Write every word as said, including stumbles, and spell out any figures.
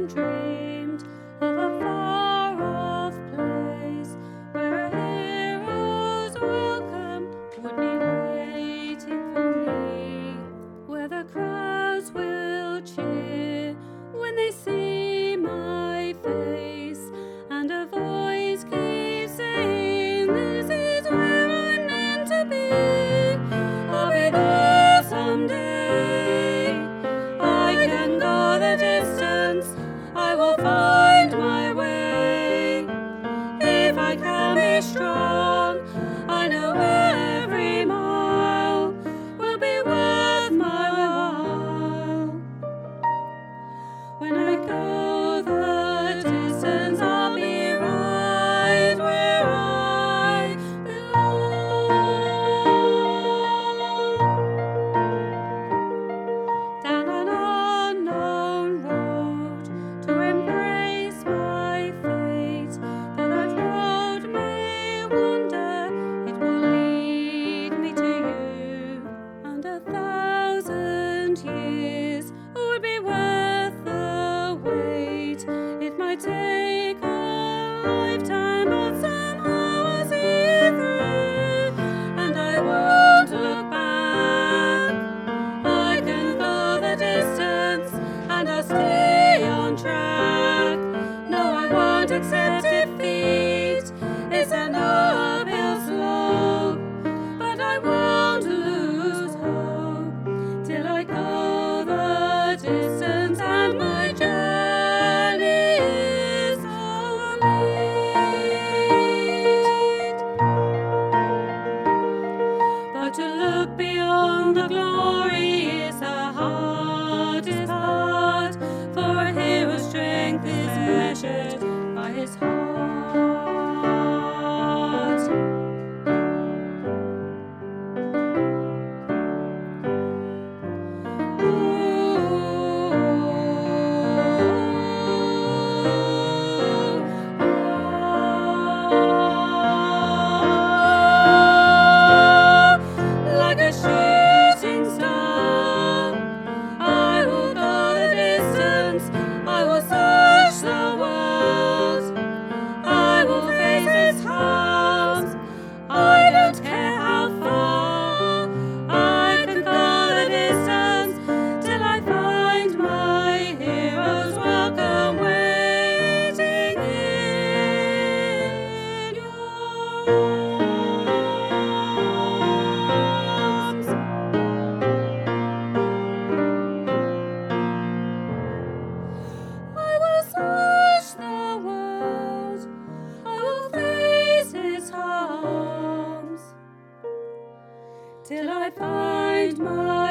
often dreamed of a far-off place where a hero's welcome would be waiting for me, where the crowds will cheer when they see my face, and a voice keeps saying, "This is where I'm meant to be. I'll be there someday. I can go the distance, I will find my way. If I can be strong, I know every mile will be worth my while. When I go the distance, I'll be right where I belong." Down an unknown road to embrace my fate, though that road may wander, it will lead me to you, and a thousand years would be worth the wait. It might take a lifetime, but somehow I'll see it through, and I won't look back. I can go the distance, and I'll stay on track. No, I won't accept defeat. It's an uphill slope, but I won't lose hope till I go the distance and my journey is complete. But to look beyond the glory is the hardest part, for a hero's strength is measured by his heart. Like a shooting star, I will go the distance, I will search the world, I will face its harms, I don't care how far. I can go the distance till I find my hero's welcome waiting in your arms. I will search the world, I will face its harms, till I find my